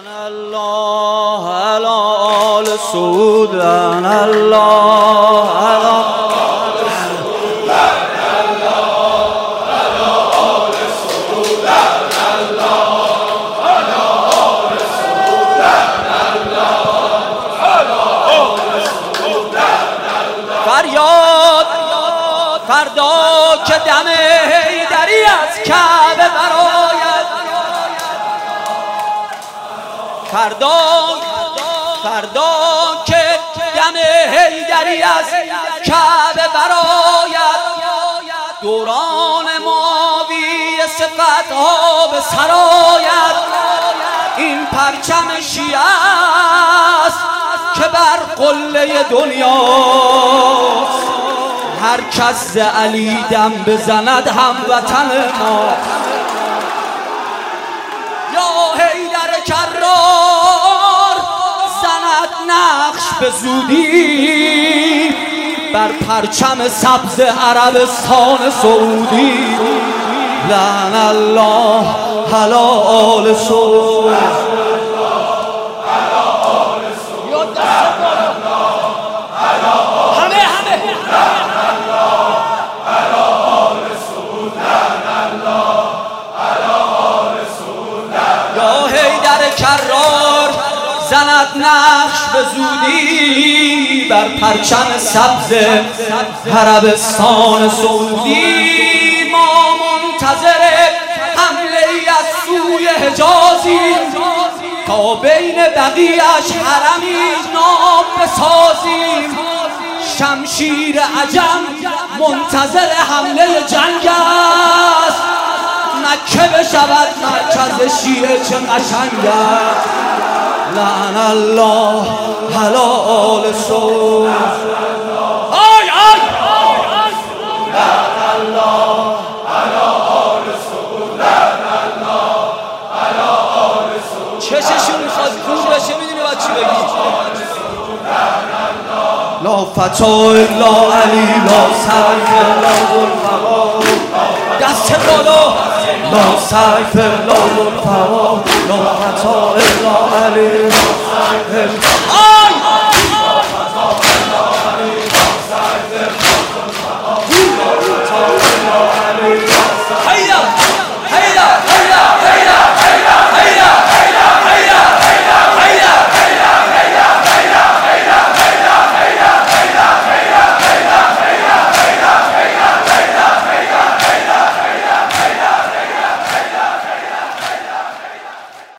الله على آل سعود، لعن الله على آل سعود، لعن الله على آل سعود، لعن الله على آل سعود، لعن الله على آل سعود، لعن الله. فریاد فردا که دم حیدری از کعبه برآید، فردا که دم حیدری از کعبه برآید، دوران ماوی صفتها به سر آید. این پرچم شیعه است که بر قله دنیاست، هر کس ز علی دم بزند هموطن ما. یا حیدر کرار زند نقش به زودی بر پرچم سبز عربستان سعودی، لعن الله علی آل سعود. کرار زند نقش به زودی بر پرچم سبز عربستان سعودی. ما منتظر حمله ای از سوی حجازیم تا بین بقیه‌اش حرمی ناب بسازیم. شمشیر عجم منتظر حمله جنگ است، مکه بشود مرکز شیعه چه قشنگ است. لعن الله علی آل سعود. آی آی لعن الله علی آل سعود، لعن الله علی آل سعود. چششون میخواد کور بشه، میدونی باید چی بگی؟ لا فتا الا علی، لا سیف الا ذوالفقار. دست بالا، لا سیف الا ذوالفقار.